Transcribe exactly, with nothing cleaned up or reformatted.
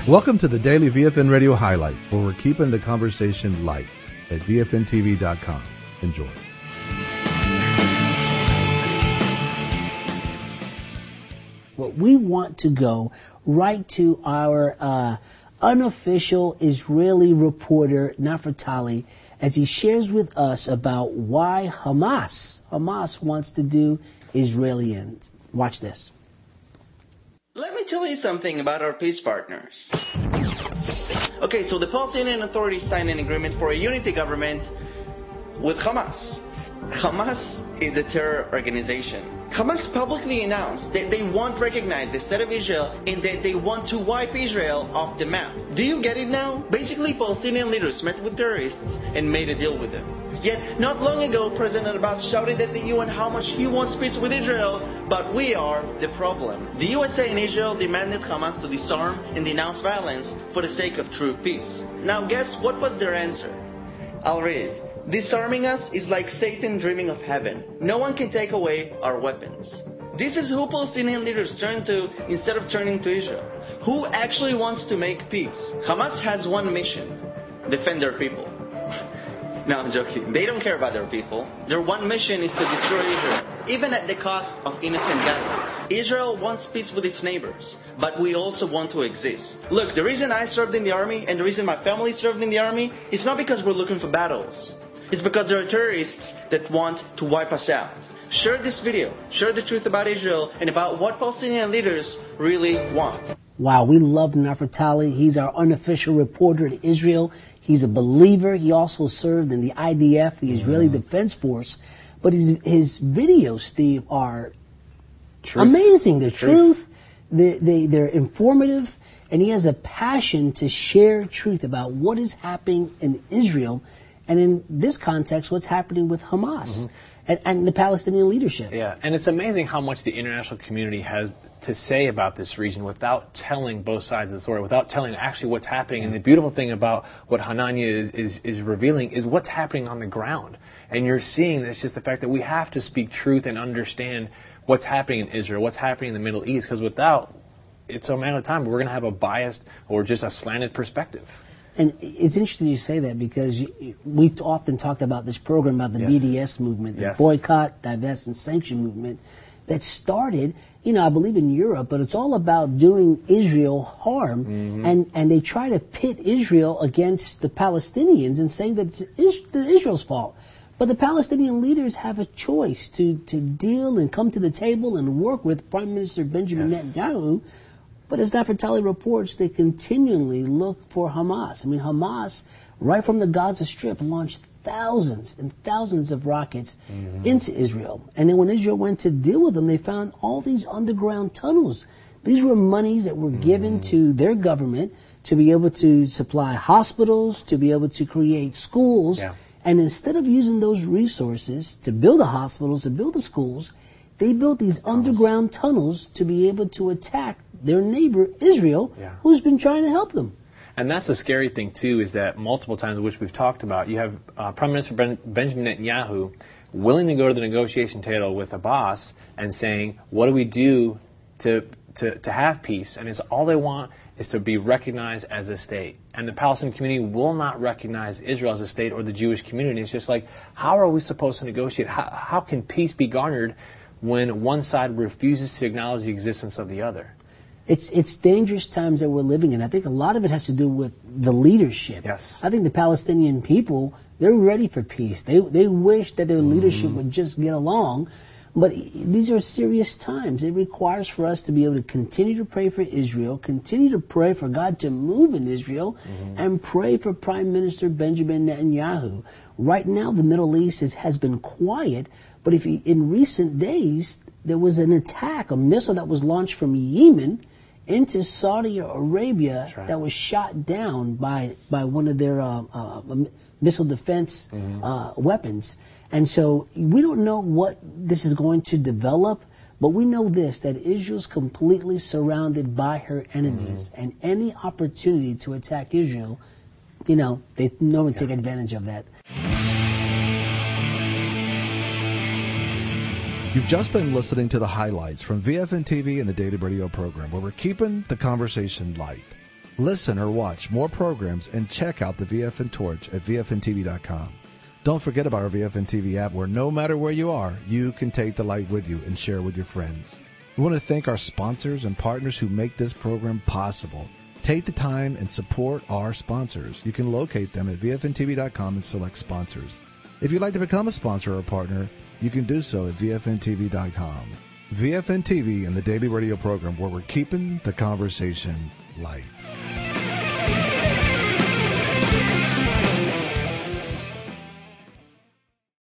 Welcome to the Daily V F N Radio Highlights, where we're keeping the conversation light at V F N T V dot com. Enjoy. Well, we want to go right to our uh, unofficial Israeli reporter, Naftali, as he shares with us about why Hamas, Hamas wants to do Israelis. Watch this. Let me tell you something about our peace partners. Okay, so the Palestinian Authority signed an agreement for a unity government with Hamas. Hamas is a terror organization. Hamas publicly announced that they won't recognize the state of Israel and that they want to wipe Israel off the map. Do you get it now? Basically, Palestinian leaders met with terrorists and made a deal with them. Yet, not long ago, President Abbas shouted at the U N how much he wants peace with Israel, but we are the problem. The U S A and Israel demanded Hamas to disarm and denounce violence for the sake of true peace. Now guess what was their answer? I'll read it. Disarming us is like Satan dreaming of heaven. No one can take away our weapons. This is who Palestinian leaders turn to instead of turning to Israel. Who actually wants to make peace? Hamas has one mission: defend their people. No, I'm joking. They don't care about their people. Their one mission is to destroy Israel, even at the cost of innocent Gazans. Israel wants peace with its neighbors, but we also want to exist. Look, the reason I served in the army and the reason my family served in the army is not because we're looking for battles. It's because there are terrorists that want to wipe us out. Share this video. Share the truth about Israel and about what Palestinian leaders really want. Wow, we love Naftali. He's our unofficial reporter in Israel. He's a believer. He also served in the I D F, the Israeli mm-hmm. Defense Force. But his, his videos, Steve, are truth. amazing. They're truth. truth. They, they, they're informative. And he has a passion to share truth about what is happening in Israel. And in this context, what's happening with Hamas mm-hmm. and, and the Palestinian leadership. Yeah, and it's amazing how much the international community has to say about this region without telling both sides of the story, without telling actually what's happening. And the beautiful thing about what Hanania is, is, is revealing is what's happening on the ground. And you're seeing this, just the fact that we have to speak truth and understand what's happening in Israel, what's happening in the Middle East, because without, it's a matter of time, we're going to have a biased or just a slanted perspective. And it's interesting you say that, because we often talked about this program about the yes. B D S movement, the yes. boycott, divest, and sanction movement that started, you know, I believe in Europe, but it's all about doing Israel harm. Mm-hmm. And, and they try to pit Israel against the Palestinians and saying that it's Israel's fault. But the Palestinian leaders have a choice to, to deal and come to the table and work with Prime Minister Benjamin yes. Netanyahu. But as Naftali reports, they continually look for Hamas. I mean, Hamas, right from the Gaza Strip, launched thousands and thousands of rockets mm-hmm. into Israel. And then when Israel went to deal with them, they found all these underground tunnels. These were monies that were mm-hmm. given to their government to be able to supply hospitals, to be able to create schools. Yeah. And instead of using those resources to build the hospitals, to build the schools, they built these tunnels. underground tunnels to be able to attack their neighbor, Israel, yeah. who's been trying to help them. And that's the scary thing, too, is that multiple times, which we've talked about, you have uh, Prime Minister ben- Benjamin Netanyahu willing to go to the negotiation table with Abbas and saying, what do we do to, to, to have peace? And it's all they want is to be recognized as a state. And the Palestinian community will not recognize Israel as a state or the Jewish community. It's just like, how are we supposed to negotiate? How, how can peace be garnered when one side refuses to acknowledge the existence of the other? It's it's dangerous times that we're living in. I think a lot of it has to do with the leadership. Yes. I think the Palestinian people, they're ready for peace. They they wish that their leadership mm-hmm. would just get along. But these are serious times. It requires for us to be able to continue to pray for Israel, continue to pray for God to move in Israel, mm-hmm. and pray for Prime Minister Benjamin Netanyahu. Right now, the Middle East is, has been quiet, but if you, in recent days, there was an attack, a missile that was launched from Yemen into Saudi Arabia right. that was shot down by by one of their uh, uh, missile defense mm-hmm. uh, weapons. And so we don't know what this is going to develop, but we know this, that Israel's completely surrounded by her enemies, mm-hmm. and any opportunity to attack Israel, you know, they normally yeah. take advantage of that. You've just been listening to the highlights from V F N T V and the Daily Radio program, where we're keeping the conversation light. Listen or watch more programs and check out the V F N Torch at V F N T V dot com. Don't forget about our V F N T V app, where no matter where you are, you can take the light with you and share with your friends. We want to thank our sponsors and partners who make this program possible. Take the time and support our sponsors. You can locate them at V F N T V dot com and select sponsors. If you'd like to become a sponsor or a partner, you can do so at V F N T V dot com. V F N T V and the daily radio program where we're keeping the conversation light.